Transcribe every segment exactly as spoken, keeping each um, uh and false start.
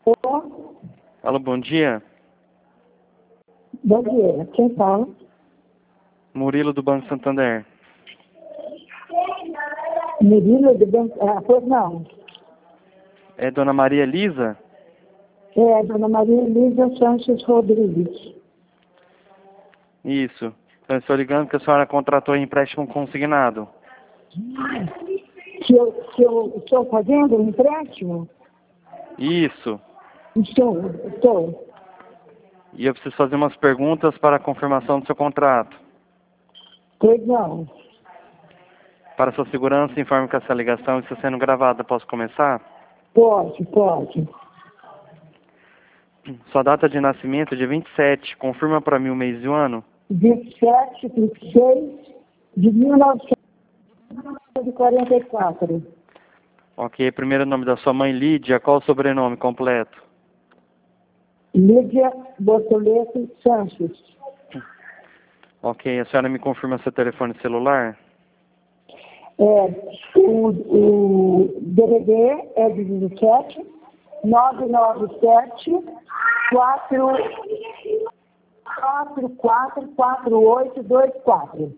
Alô? Alô, bom dia. Bom dia. Quem fala? Murilo do Banco Santander. Murilo do Banco... Ah, pois não. É Dona Maria Elisa? É, Dona Maria Elisa Sanches Rodrigues. Isso. Então, eu estou ligando que a senhora contratou empréstimo consignado. Que eu, que eu estou fazendo um empréstimo? Isso. Estou, estou. E eu preciso fazer umas perguntas para a confirmação do seu contrato. Pois não. Para sua segurança, informe que essa ligação está sendo gravada. Posso começar? Pode, pode. Sua data de nascimento é dia vinte e sete. Confirma para mim o mês e o ano? vinte e sete de seis de mil novecentos e quarenta e quatro. Ok. Primeiro nome da sua mãe, Lídia. Qual o sobrenome completo? Lídia Bortoleto Sanches. Ok. A senhora me confirma seu telefone celular? É, o, o D V D é de dezessete, nove nove sete, quatro quatro quatro quatro oito dois quatro.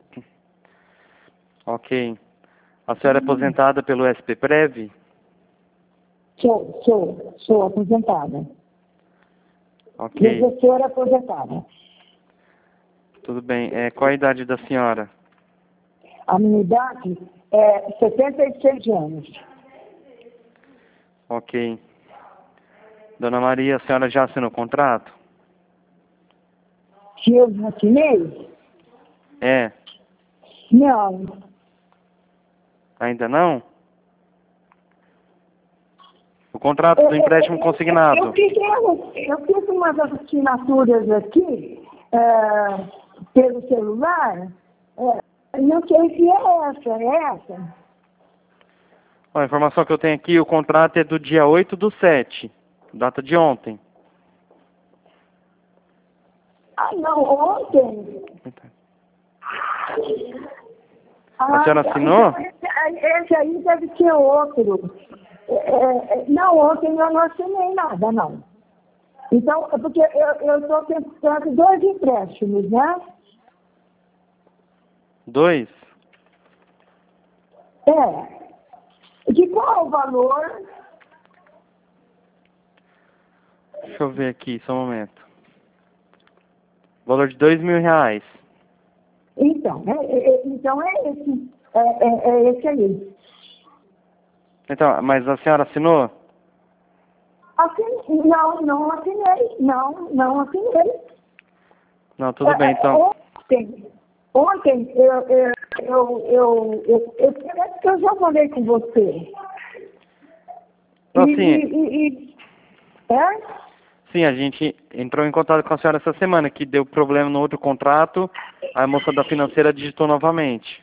Ok. A senhora é aposentada pelo S P Prev? Sou, sou, sou aposentada. Ok. Professora aposentada. Tudo bem. É, qual a idade da senhora? A minha idade é setenta e seis anos. Ok. Dona Maria, a senhora já assinou o contrato? Se eu já assinei? É. Não. Ainda não? O contrato Eu, do eu, empréstimo eu, consignado. eu, fiz, eu, eu fiz umas assinaturas aqui é, pelo celular. É, não sei se é essa, é essa. Ó, a informação que eu tenho aqui, o contrato é do dia oito do sete, data de ontem. Ah, não, ontem. A senhora Ah, assinou? então, esse, esse aí deve ser outro. É, é, não, ontem eu não assinei nada, não. Então, é porque eu estou tentando dois empréstimos, né? Dois? É. De qual o valor? Deixa eu ver aqui, só um momento. Valor de dois mil reais. Então, é, é, então é esse. É, é, é esse aí. Então, mas a senhora assinou? Assin... Não, não assinei. Não, não assinei. Não, tudo É, bem, é, então. ontem, ontem eu, eu, eu, eu, eu, eu, parece que eu já falei com você. Não, E, sim, e, e, e é? sim, a gente entrou em contato com a senhora essa semana, que deu problema no outro contrato, a moça da financeira digitou novamente.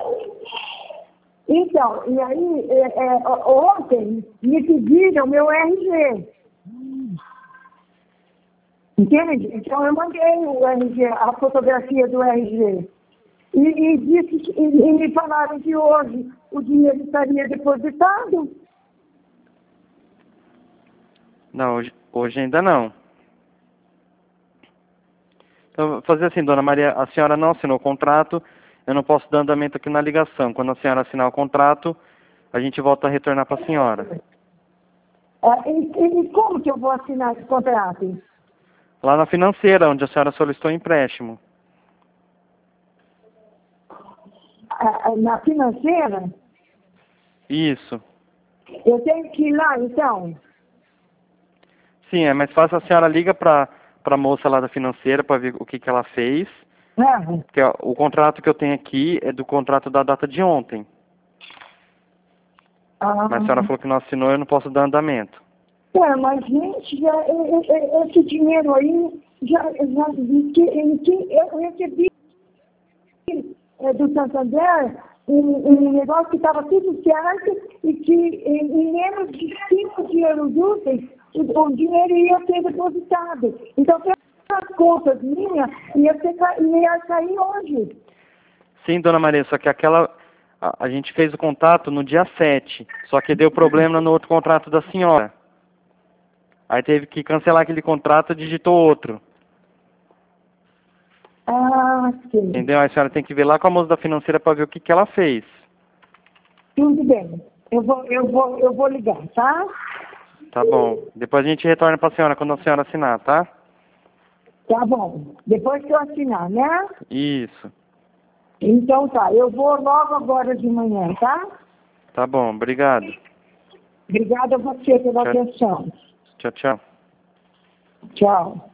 Então, e aí, é, é, ontem me pediram meu R G. Entende? Então eu mandei o R G, a fotografia do R G. E, e, disse, que- e, e me falaram que hoje o dinheiro estaria depositado. Não, hoje, hoje ainda não. Então, vou fazer assim, Dona Maria, a senhora não assinou o contrato, eu não posso dar andamento aqui na ligação. Quando a senhora assinar o contrato, a gente volta a retornar para a senhora. Ah, e, e como que eu vou assinar esse contrato? Lá na financeira, onde a senhora solicitou o empréstimo. Ah, ah, na financeira? Isso. Eu tenho que ir lá, então? Sim, é mais fácil a senhora liga para a moça lá da financeira para ver o que, que ela fez. Ah, Porque ó, o contrato que eu tenho aqui é do contrato da data de ontem. ah, Mas a senhora falou que não assinou, eu não posso dar andamento. é, mas, gente, já, é, é, é, esse dinheiro aí, já, já vi que, em que eu recebi é, do Santander um, um negócio que estava tudo certo e que em, em menos de cinco dias úteis o, o dinheiro ia ser depositado. Então, pelas contas minhas, ia, ser, ca- ia sair hoje. Sim, Dona Maria, só que aquela... A, a gente fez o contato no dia sete, só que deu problema no outro contrato da senhora. Aí teve que cancelar aquele contrato e digitou outro. Ah, sim. Entendeu? Aí a senhora tem que ver lá com a moça da financeira para ver o que, que ela fez. Tudo bem. Eu vou, eu vou, eu vou ligar, tá? Tá bom. Depois a gente retorna para a senhora quando a senhora assinar, tá? Tá bom. Depois que eu assinar, né? Isso. Então tá. Eu vou logo agora de manhã, tá? Tá bom. Obrigado. Obrigada a você pela Tchau. atenção. Tchau, tchau. Tchau.